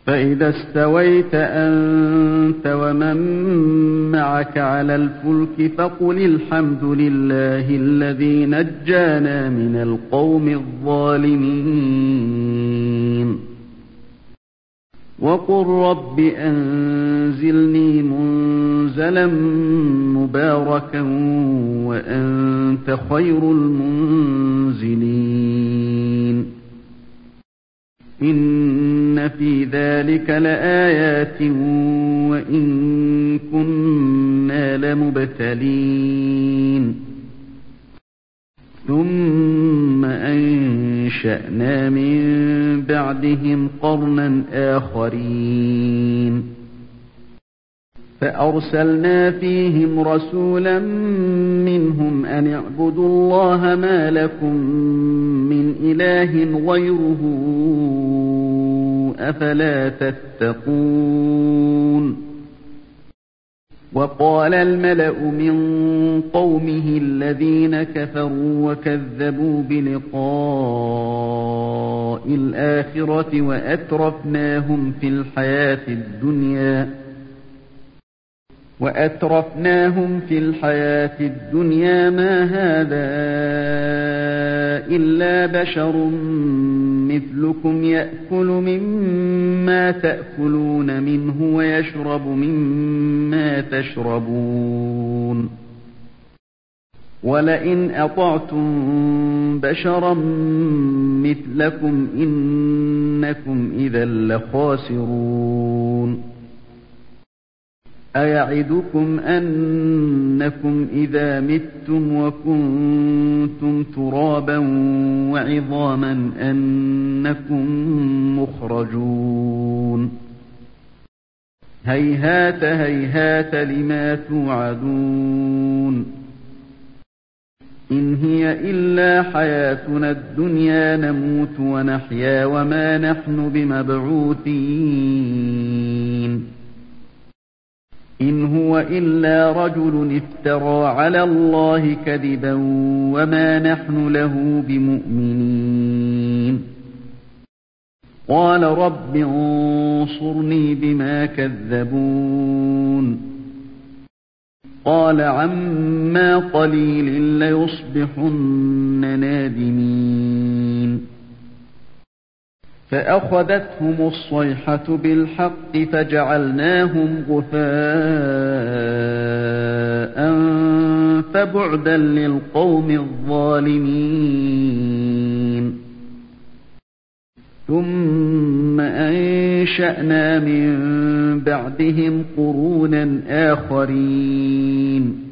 فإذا استويت أنت ومن معك على الفلك فقل الحمد لله الذي نجانا من القوم الظالمين وقل رب أنزلني منزلا مباركا وأنت خير المنزلين إن في ذلك لآيات وإن كنا لمبتلين ثم أنشأنا من بعدهم قرنا آخرين فأرسلنا فيهم رسولا منهم أن اعبدوا الله ما لكم من إله غيره أفلا تتقون وقال الملأ من قومه الذين كفروا وكذبوا بلقاء الآخرة وأترفناهم في الحياة الدنيا ما هذا إلا بشر مثلكم يأكل مما تأكلون منه ويشرب مما تشربون ولئن أطعتم بشرا مثلكم إنكم إذا لخاسرون أيعدكم أنكم إذا متم وكنتم ترابا وعظاما أنكم مخرجون هيهات هيهات لما توعدون إن هي إلا حياتنا الدنيا نموت ونحيا وما نحن بمبعوثين إن هو إلا رجل افترى على الله كذبا وما نحن له بمؤمنين قال رب انصرني بما كذبون قال عما قليل ليصبحن نادمين فأخذتهم الصيحة بالحق فجعلناهم غثاء فبعدا للقوم الظالمين ثم أنشأنا من بعدهم قرونا آخرين